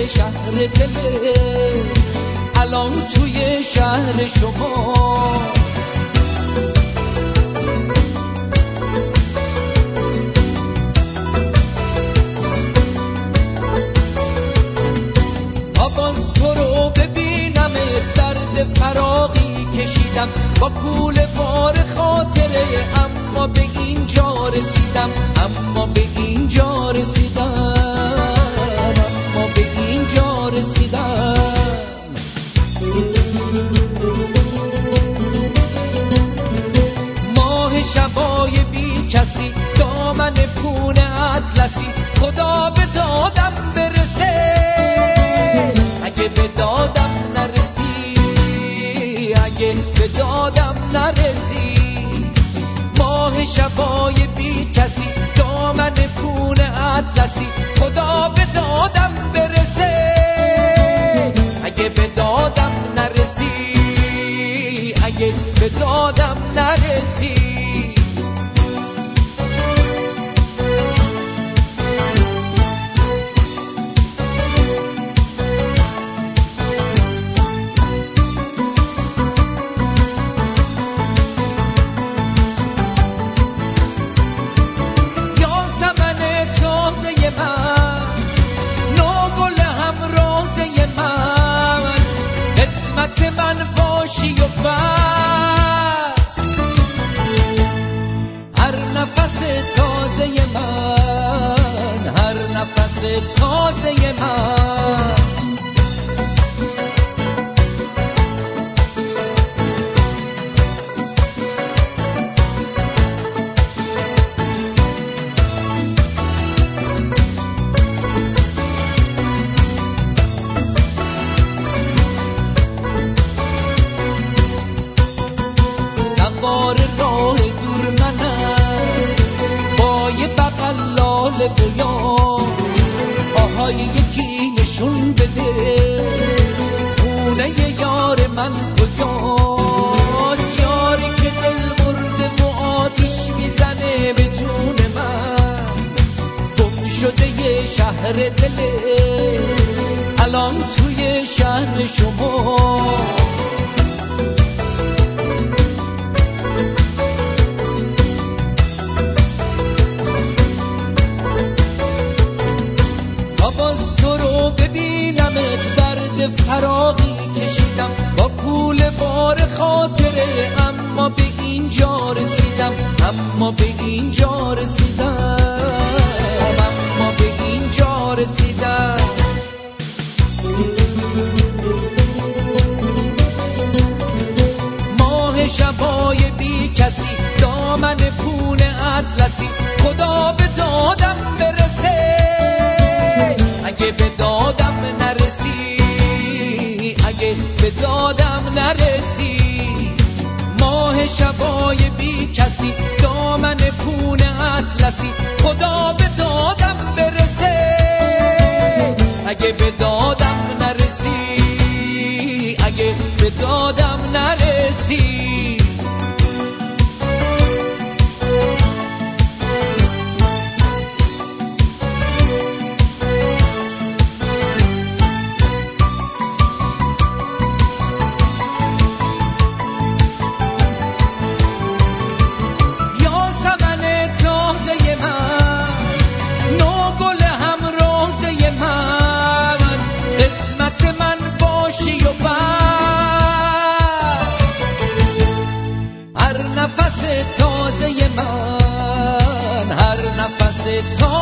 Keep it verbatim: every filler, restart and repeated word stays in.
شهر دله، الان توی شهر شما. باز تو رو ببینمت، درد فراقی کشیدم با کول بار خاطره، اما به اینجا رسیدم، اما به اینجا رسیدم، اما به اینجا رسیدم. ماه شبای بی کسی، دامن پون اطلسی، خدا به دادم برسه، اگه به دادم نرسی، اگه به دادم نرسی. ماه شبای بی کسی، دامن پون اطلسی، خدا به دادم برسه، اگه به دادم نرسی، اگه به دادم نرسی. تازه من سوار راه دور منم، با یه بغل لاله بیام، آهای یکی نشون بده، خونه یار من کجاست؟ یاری که دل مرده و آتیش میزنه به جون من، گم شده یه شهر دله، الان توی شهر شماست. باز تو رو ببینمت، درد فراقی کشیدم با کول بار خاطره، اما به اینجا رسیدم، اما به اینجا رسیدم، اما به اینجا رسیدم. ماه شبای بی کسی، دامن پون اطلسی، خدا به دادم برسه، اگه به دادم نرسی، اگه به دادم نرسی. ماه شبای بی کسی، دامن پون اطلسی، خدا به دادم برسه، اگه به دادم نرسی، اگه به دادم نرسی. تازه من، هر نفس تازه